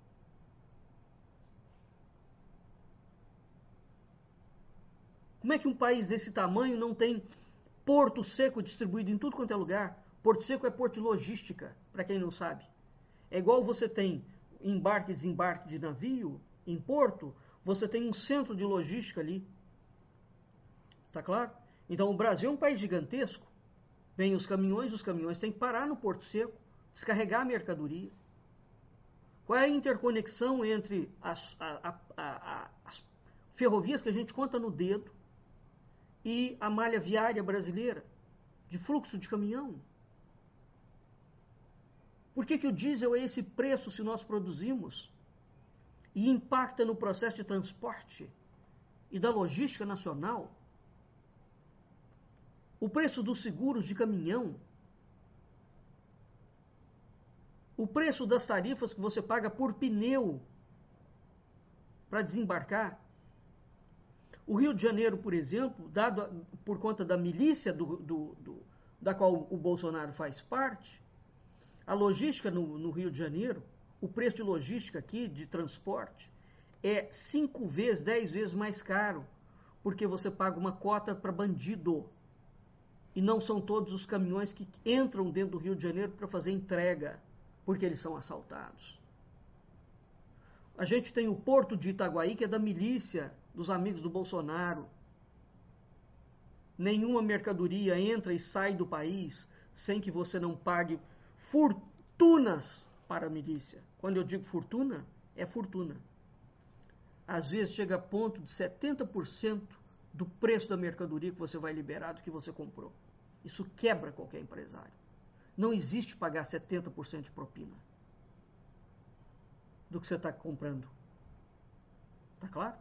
Como é que um país desse tamanho não tem porto seco distribuído em tudo quanto é lugar? Porto seco é porto de logística, para quem não sabe. É igual você tem embarque e desembarque de navio em porto, você tem um centro de logística ali. Tá claro? Então o Brasil é um país gigantesco. Vem os caminhões, os caminhões têm que parar no porto seco, descarregar a mercadoria. Qual é a interconexão entre as, a, a, a, as ferrovias que a gente conta no dedo e a malha viária brasileira de fluxo de caminhão? Por que que o diesel é esse preço se nós produzimos? E impacta no processo de transporte e da logística nacional? o preço dos seguros de caminhão, o preço das tarifas que você paga por pneu para desembarcar. O Rio de Janeiro, por exemplo, dado por conta da milícia do, do, do, da qual o Bolsonaro faz parte, a logística no, no Rio de Janeiro, o preço de logística aqui, de transporte, é cinco vezes, dez vezes mais caro, porque você paga uma cota para bandido. E não são todos os caminhões que entram dentro do Rio de Janeiro para fazer entrega, porque eles são assaltados. A gente tem o Porto de Itaguaí, que é da milícia, dos amigos do Bolsonaro. Nenhuma mercadoria entra e sai do país sem que você não pague fortunas para a milícia. Quando eu digo fortuna, é fortuna. Às vezes chega a ponto de setenta por cento do preço da mercadoria que você vai liberar do que você comprou. Isso quebra qualquer empresário. Não existe pagar setenta por cento de propina do que você está comprando. Tá claro?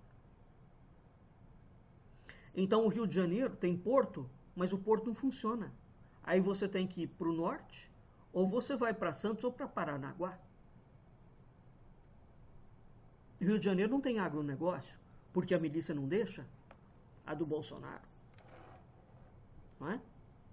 Então o Rio de Janeiro tem porto, mas o porto não funciona. Aí você tem que ir para o norte, ou você vai para Santos ou para Paranaguá. O Rio de Janeiro não tem agronegócio, porque a milícia não deixa, a do Bolsonaro. Não é?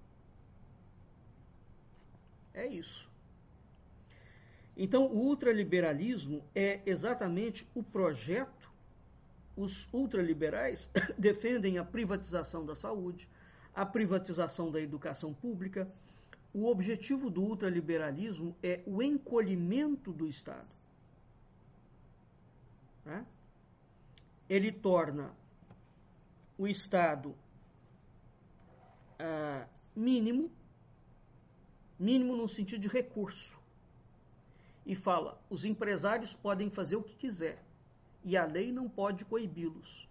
É isso. Então, o ultraliberalismo é exatamente o projeto. Os ultraliberais defendem a privatização da saúde, a privatização da educação pública. O objetivo do ultraliberalismo é o encolhimento do Estado. Tá? Ele torna o Estado ah, mínimo, mínimo no sentido de recurso. E fala, os empresários podem fazer o que quiser, e a lei não pode coibi-los.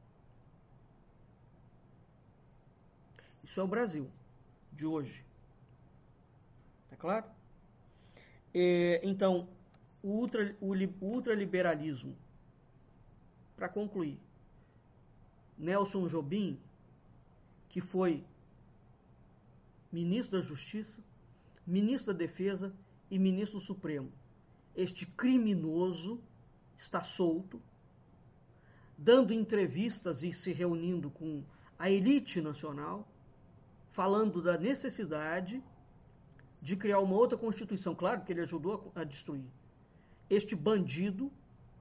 Isso é o Brasil de hoje. Tá claro? É, então, o, ultra, o, o ultraliberalismo, para concluir, Nelson Jobim, que foi ministro da Justiça, ministro da Defesa e ministro Supremo. Este criminoso está solto, dando entrevistas e se reunindo com a elite nacional, falando da necessidade de criar uma outra Constituição. Claro que ele ajudou a destruir. Este bandido,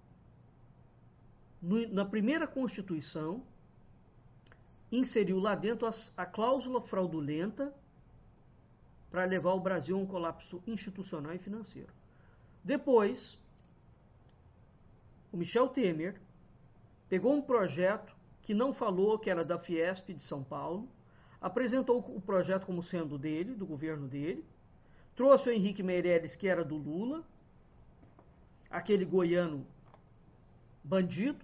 na primeira Constituição, inseriu lá dentro a cláusula fraudulenta para levar o Brasil a um colapso institucional e financeiro. Depois, o Michel Temer pegou um projeto que não falou que era da Fiesp de São Paulo, apresentou o projeto como sendo dele, do governo dele, trouxe o Henrique Meirelles, que era do Lula, aquele goiano bandido,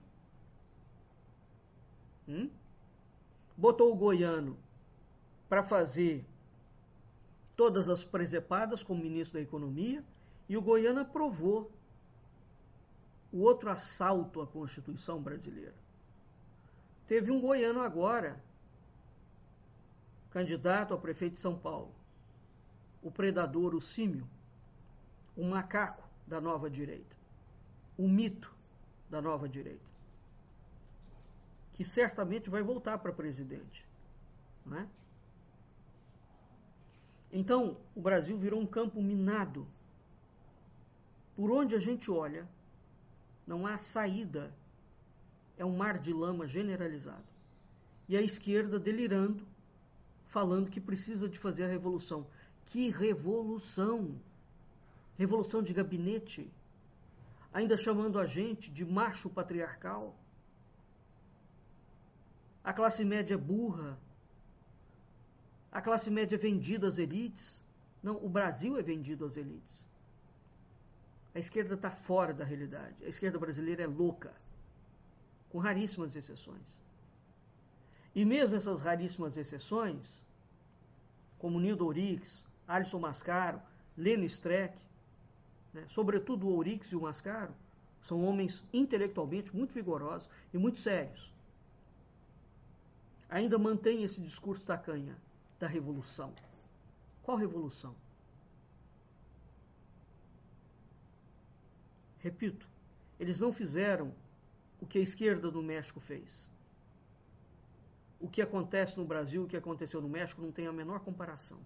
hum? botou o goiano para fazer todas as presepadas como ministro da Economia, e o goiano aprovou o outro assalto à Constituição brasileira. Teve um goiano agora, candidato a prefeito de São Paulo, o predador, o símio, o macaco da nova direita, o mito da nova direita, que certamente vai voltar para presidente, não é? Então, o Brasil virou um campo minado. Por onde a gente olha, não há saída. É um mar de lama generalizado. E a esquerda delirando, falando que precisa de fazer a revolução. Que revolução? Revolução de gabinete? Ainda chamando a gente de macho patriarcal? A classe média burra? A classe média é vendida às elites? Não, o Brasil é vendido às elites. A esquerda está fora da realidade. A esquerda brasileira é louca, com raríssimas exceções. E mesmo essas raríssimas exceções, como Nildo Ourix, Alisson Mascaro, Leno Streck, né, sobretudo o Ourix e o Mascaro, são homens intelectualmente muito vigorosos e muito sérios. ainda mantém esse discurso tacanha da revolução. Qual revolução? Repito, eles não fizeram o que a esquerda do México fez. O que acontece no Brasil, o que aconteceu no México, não tem a menor comparação.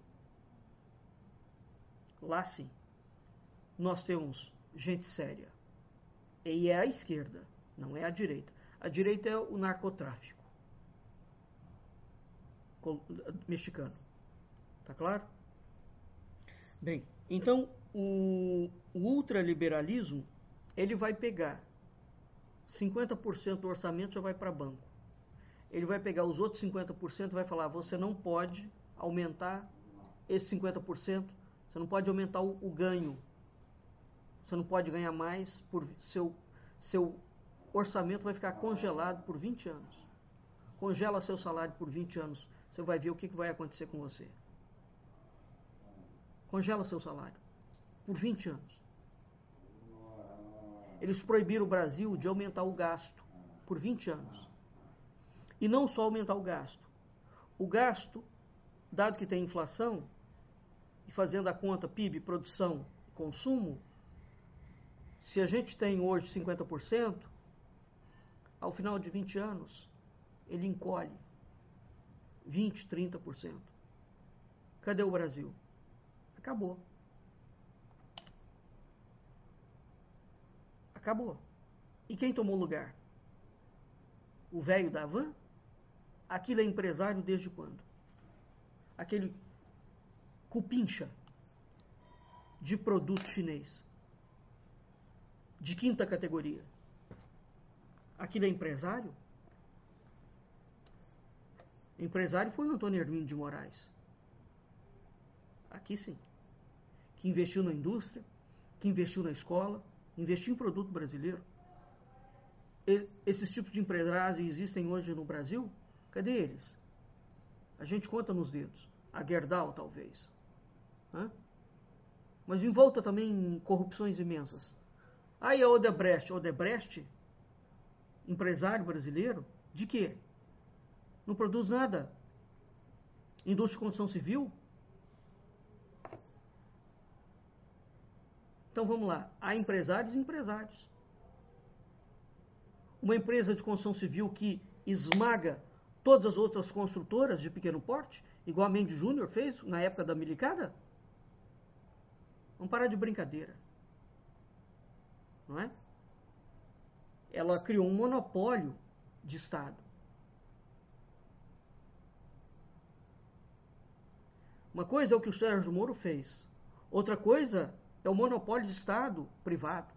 Lá sim, nós temos gente séria. E é a esquerda, não é a direita. A direita é o narcotráfico mexicano. Tá claro? Bem, então o, o ultraliberalismo, ele vai pegar cinquenta por cento do orçamento já vai para banco. Ele vai pegar os outros cinquenta por cento e vai falar, você não pode aumentar esse cinquenta por cento, você não pode aumentar o, o ganho, você não pode ganhar mais, por seu, seu orçamento vai ficar congelado por vinte anos. Congela seu salário por vinte anos, você vai ver o que vai acontecer com você. Congela seu salário por vinte anos. Eles proibiram o Brasil de aumentar o gasto por vinte anos. E não só aumentar o gasto. O gasto, dado que tem inflação, e fazendo a conta P I B, produção e consumo, se a gente tem hoje cinquenta por cento, ao final de vinte anos, ele encolhe vinte, trinta por cento. Cadê o Brasil? Acabou. Acabou. E quem tomou lugar? O velho da van? Aquilo é empresário desde quando? Aquele cupincha de produto chinês, de quinta categoria. Aquilo é empresário? Empresário foi o Antônio Hermínio de Moraes. Aqui sim. Que investiu na indústria, que investiu na escola, investiu em produto brasileiro. Esses tipos de empresários existem hoje no Brasil? Cadê eles? A gente conta nos dedos. A Gerdau, talvez. Hã? Mas em volta também corrupções imensas. Aí a Odebrecht. Odebrecht, empresário brasileiro, de quê? Não produz nada. Indústria de construção civil? Então vamos lá. Há empresários e empresários. Uma empresa de construção civil que esmaga todas as outras construtoras de pequeno porte, igual a Mendes Júnior fez na época da milicada? Vamos parar de brincadeira. Não é? Ela criou um monopólio de Estado. Uma coisa é o que o Sérgio Moro fez. Outra coisa é o monopólio de Estado privado,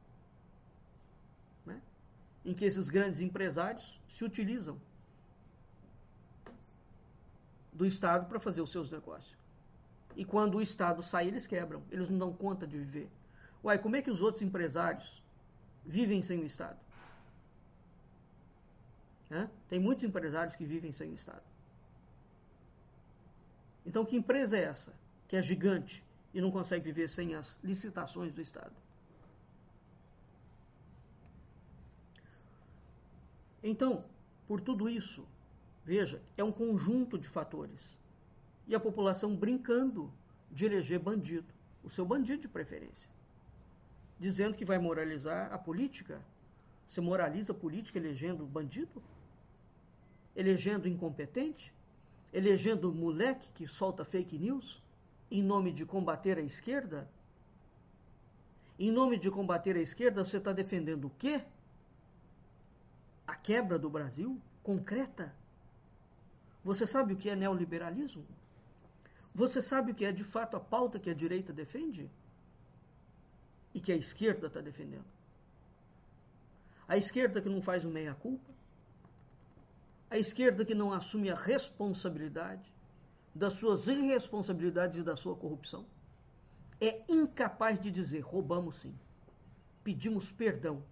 né? Em que esses grandes empresários se utilizam do Estado para fazer os seus negócios. E quando o Estado sai, eles quebram. Eles não dão conta de viver. Uai, como é que os outros empresários vivem sem o Estado? Hã? Tem muitos empresários que vivem sem o Estado. Então, que empresa é essa? Que é gigante e não consegue viver sem as licitações do Estado. Então, por tudo isso, veja, é um conjunto de fatores. E a população brincando de eleger bandido, o seu bandido de preferência. Dizendo que vai moralizar a política. Você moraliza a política elegendo bandido? Elegendo incompetente? Elegendo moleque que solta fake news? Em nome de combater a esquerda? Em nome de combater a esquerda, você está defendendo o quê? A quebra do Brasil? Concreta? Você sabe o que é neoliberalismo? Você sabe o que é de fato a pauta que a direita defende? E que a esquerda está defendendo? A esquerda que não faz o meia-culpa? A esquerda que não assume a responsabilidade das suas irresponsabilidades e da sua corrupção? É incapaz de dizer, roubamos sim, pedimos perdão.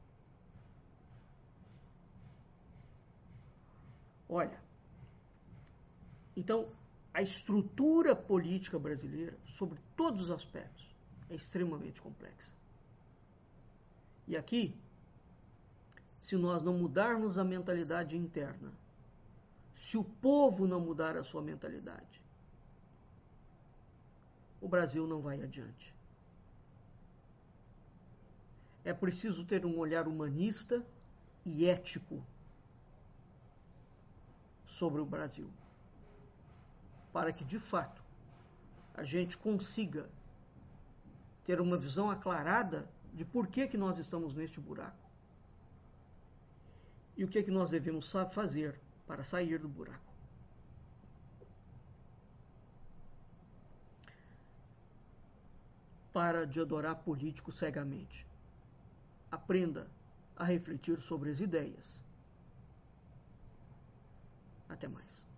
Olha, então, a estrutura política brasileira, sobre todos os aspectos, é extremamente complexa. E aqui, se nós não mudarmos a mentalidade interna, se o povo não mudar a sua mentalidade, o Brasil não vai adiante. É preciso ter um olhar humanista e ético sobre o Brasil, para que, de fato, a gente consiga ter uma visão aclarada de por que que nós estamos neste buraco e o que que nós devemos fazer para sair do buraco. Para de adorar políticos cegamente. Aprenda a refletir sobre as ideias. Até mais.